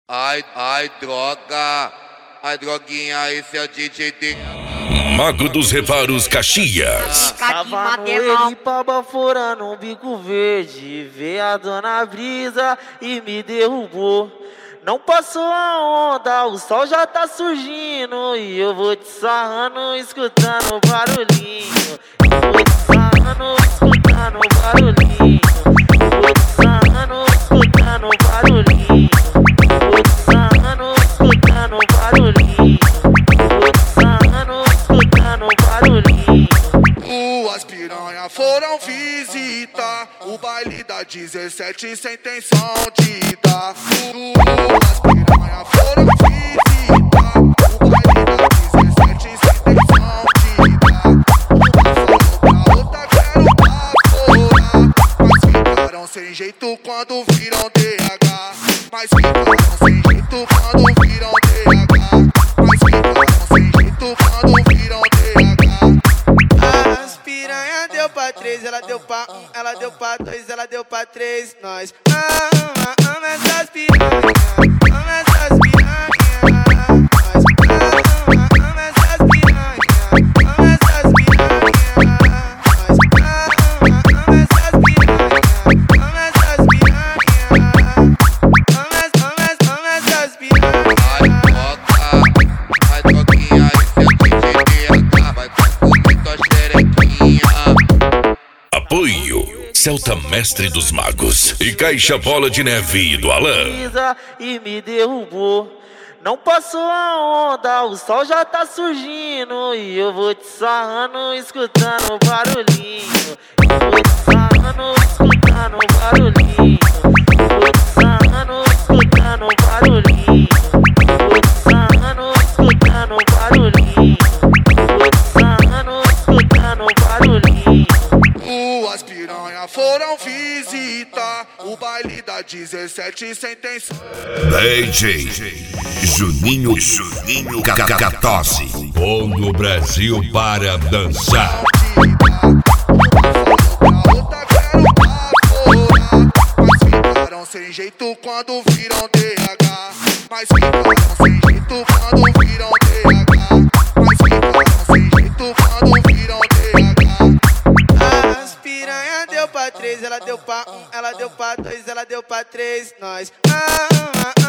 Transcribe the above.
Ai, droga. Ai, droguinha, esse é o DJ D. Mago dos Reparos Caxias. Tava no Elipa baforando um bico verde. Veio a dona Brisa e me derrubou. Não passou a onda, o sol já tá surgindo. E eu vou te sarrando, escutando o barulhinho. Eu vou te sarrando, escutando o barulhinho. Eu vou te sarrando, escutando o barulhinho. Eu vou te sarrando, escutando o barulhinho. Eu vou te sarrando, escutando o barulhinho. Duas piranhas foram visitar o baile da 17 sem intenção de dar. Duas piranhas foram visitar o baile da 17 sem intenção de dar. Uma falou pra outra quero baforar, mas ficaram sem jeito quando viram DH. Mas ficaram sem jeito quando viram DH. Mas ficaram sem jeito quando viram DH. As piranha deu pra 3, ela deu pra 1, ela deu pra 2, ela deu pra 3. Nós ama essas piranha, ama essas piranha. Nós ama essas piranha, ama essas piranha. Nós ama essas piranha, ama essas piranha. Ama essas piranha. Ai, droguinha, esse é o DJ D. Vai confundir tua xerequinha. Apoio Celta Mestre dos Magos e Caixa Bola de Neve do Alan. E me derrubou. Não passou a onda, o sol já tá surgindo. E eu vou te sarrando, escutando o barulhinho. Eu vou te sarrando, escutando o barulhinho. Eu vou te sarrando, escutando o barulhinho. Eu vou te sarrando, escutando o barulhinho. Eu vou te sarrando, escutando o barulhinho. Duas piranhas foram visitar o baile da 17 sem intenção. DJ Juninho Catose. Pondo o Brasil para dançar. Sem jeito quando viram DH. Mas ficaram sem jeito quando viram DH. Mas ficaram sem jeito quando viram DH. As piranha deu pra 3, ela deu pra 1, ela deu pra 2, ela deu pra 3. Nós ama